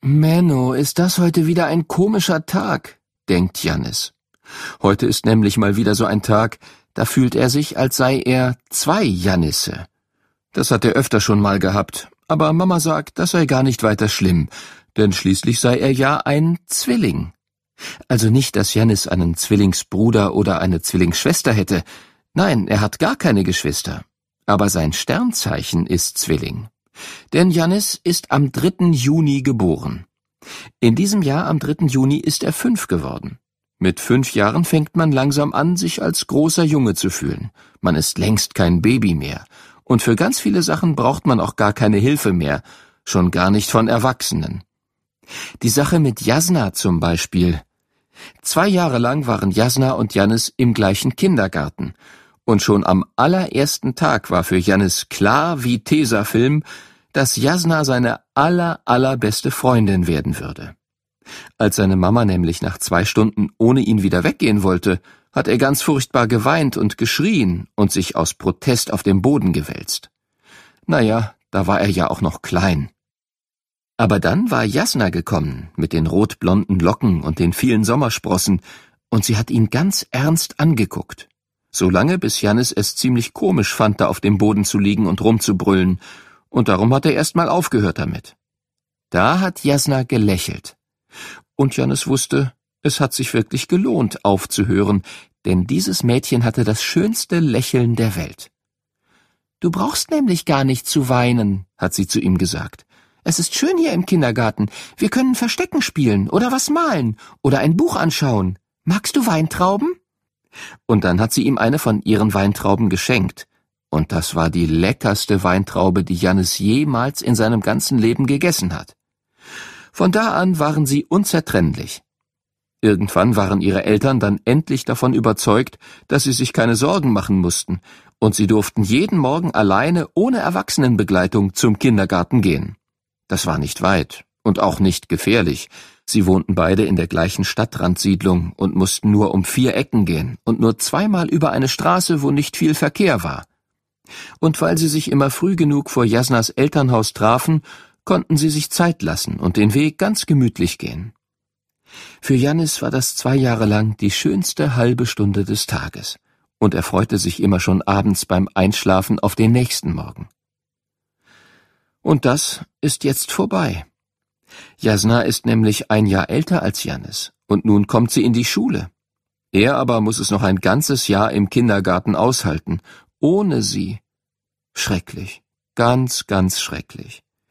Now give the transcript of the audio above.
Menno, ist das heute wieder ein komischer Tag, denkt Jannis. Heute ist nämlich mal wieder so ein Tag, da fühlt er sich, als sei er 2 Jannisse. Das hat er öfter schon mal gehabt, aber Mama sagt, das sei gar nicht weiter schlimm, denn schließlich sei er ja ein Zwilling. Also nicht, dass Jannis einen Zwillingsbruder oder eine Zwillingsschwester hätte. Nein, er hat gar keine Geschwister. Aber sein Sternzeichen ist Zwilling. Denn Jannis ist am 3. Juni geboren. In diesem Jahr am 3. Juni ist er 5 geworden. Mit 5 Jahren fängt man langsam an, sich als großer Junge zu fühlen. Man ist längst kein Baby mehr. Und für ganz viele Sachen braucht man auch gar keine Hilfe mehr, schon gar nicht von Erwachsenen. Die Sache mit Jasna zum Beispiel. 2 Jahre lang waren Jasna und Jannis im gleichen Kindergarten. Und schon am allerersten Tag war für Jannis klar wie Tesafilm, dass Jasna seine allerbeste Freundin werden würde. Als seine Mama nämlich nach 2 Stunden ohne ihn wieder weggehen wollte, hat er ganz furchtbar geweint und geschrien und sich aus Protest auf den Boden gewälzt. Naja, da war er ja auch noch klein. Aber dann war Jasna gekommen, mit den rotblonden Locken und den vielen Sommersprossen, und sie hat ihn ganz ernst angeguckt. So lange, bis Jannis es ziemlich komisch fand, da auf dem Boden zu liegen und rumzubrüllen, und darum hat er erst mal aufgehört damit. Da hat Jasna gelächelt. Und Jannis wusste, es hat sich wirklich gelohnt, aufzuhören, denn dieses Mädchen hatte das schönste Lächeln der Welt. »Du brauchst nämlich gar nicht zu weinen«, hat sie zu ihm gesagt. »Es ist schön hier im Kindergarten. Wir können Verstecken spielen oder was malen oder ein Buch anschauen. Magst du Weintrauben?« Und dann hat sie ihm eine von ihren Weintrauben geschenkt. Und das war die leckerste Weintraube, die Jannis jemals in seinem ganzen Leben gegessen hat. Von da an waren sie unzertrennlich. Irgendwann waren ihre Eltern dann endlich davon überzeugt, dass sie sich keine Sorgen machen mussten, und sie durften jeden Morgen alleine ohne Erwachsenenbegleitung zum Kindergarten gehen. Das war nicht weit und auch nicht gefährlich. Sie wohnten beide in der gleichen Stadtrandsiedlung und mussten nur um 4 Ecken gehen und nur 2-mal über eine Straße, wo nicht viel Verkehr war. Und weil sie sich immer früh genug vor Jasnas Elternhaus trafen, konnten sie sich Zeit lassen und den Weg ganz gemütlich gehen. Für Jannis war das 2 Jahre lang die schönste halbe Stunde des Tages, und er freute sich immer schon abends beim Einschlafen auf den nächsten Morgen. Und das ist jetzt vorbei. Jasna ist nämlich 1 Jahr älter als Jannis, und nun kommt sie in die Schule. Er aber muss es noch ein ganzes Jahr im Kindergarten aushalten, ohne sie. Schrecklich, ganz, ganz schrecklich.